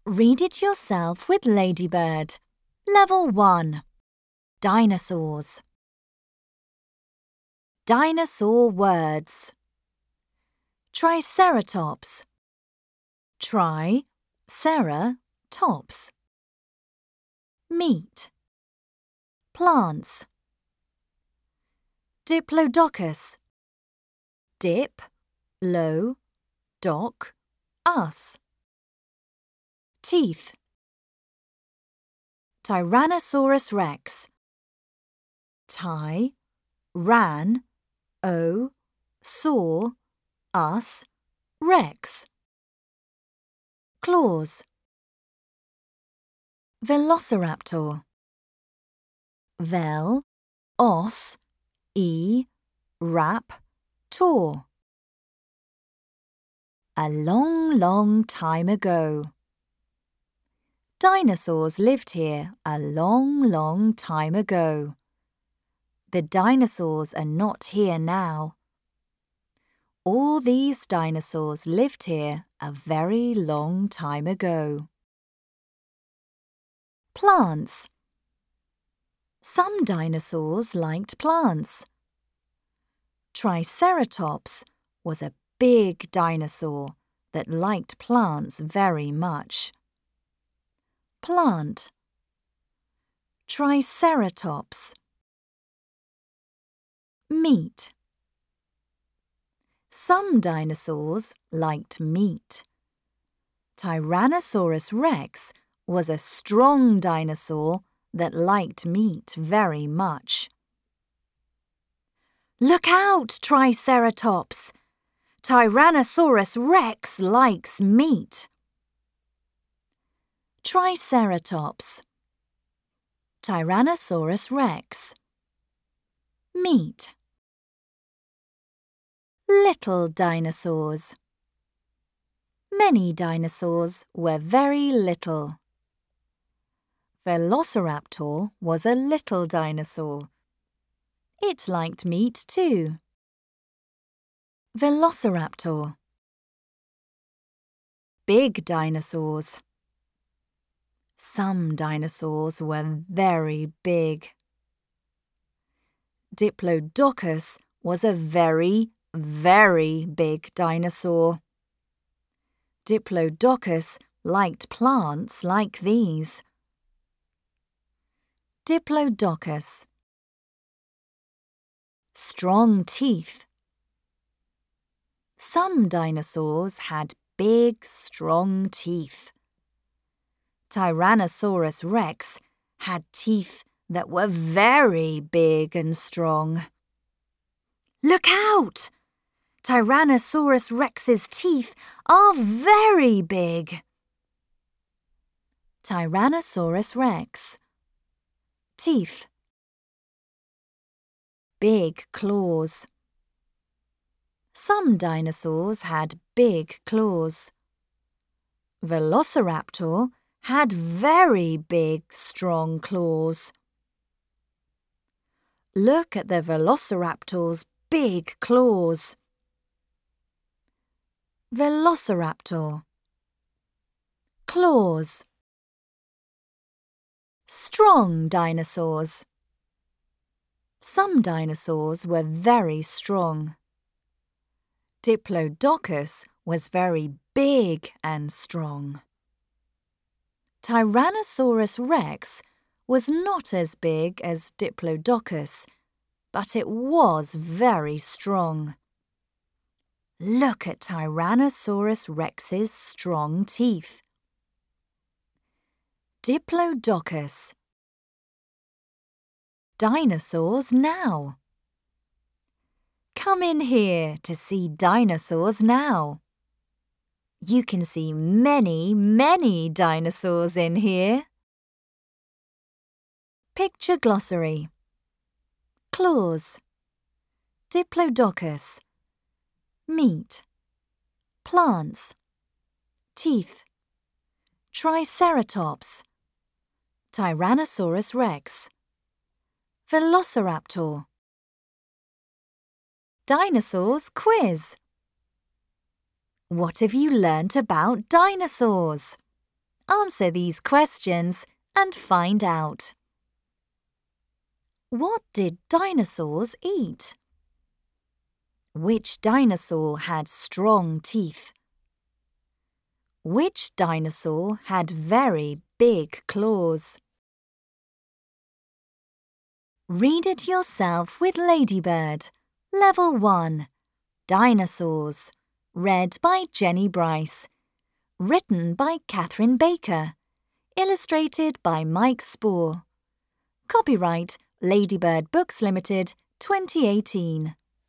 Read it yourself with Ladybird. Level 1. Dinosaurs. Dinosaur words. Triceratops. Tri-cera-tops. Meat. Plants. Diplodocus. Dip-lo-doc-us. Teeth. Tyrannosaurus rex. Ty-ran-o-saw-us rex. Claws. Velociraptor. Vel-os-e-rap-tor. A long, long time ago. Dinosaurs lived here a long, long time ago. The dinosaurs are not here now. All these dinosaurs lived here a very long time ago. Plants. Some dinosaurs liked plants. Triceratops was a big dinosaur that liked plants very much. Plant. Triceratops. Meat. Some dinosaurs liked meat. Tyrannosaurus rex was a strong dinosaur that liked meat very much. Look out, Triceratops! Tyrannosaurus rex likes meat. Triceratops. Tyrannosaurus rex. Meat. Little dinosaurs. Many dinosaurs were very little. Velociraptor was a little dinosaur. It liked meat too. Velociraptor. Big dinosaurs. Some dinosaurs were very big. Diplodocus was a very, very big dinosaur. Diplodocus liked plants like these. Diplodocus. Strong teeth. Some dinosaurs had big, strong teeth. Tyrannosaurus rex had teeth that were very big and strong. Look out! Tyrannosaurus rex's teeth are very big. Tyrannosaurus rex. Teeth. Big claws. Some dinosaurs had big claws. Velociraptor had very big, strong claws. Look at the Velociraptor's big claws. Velociraptor. Claws. Strong dinosaurs. Some dinosaurs were very strong. Diplodocus was very big and strong. Tyrannosaurus rex was not as big as Diplodocus, but it was very strong. Look at Tyrannosaurus rex's strong teeth. Diplodocus. Dinosaurs now. Come in here to see dinosaurs now. You can see many, many dinosaurs in here. Picture glossary. Claws. Diplodocus. Meat. Plants. Teeth. Triceratops. Tyrannosaurus rex. Velociraptor. Dinosaurs quiz. What have you learnt about dinosaurs? answer these questions and find out. What did dinosaurs eat? Which dinosaur had strong teeth? Which dinosaur had very big claws? Read it yourself with Ladybird. Level 1. Dinosaurs. Read by Jenny Bryce. Written by Catherine Baker. Illustrated by Mike Spoor. Copyright Ladybird Books Limited, 2018.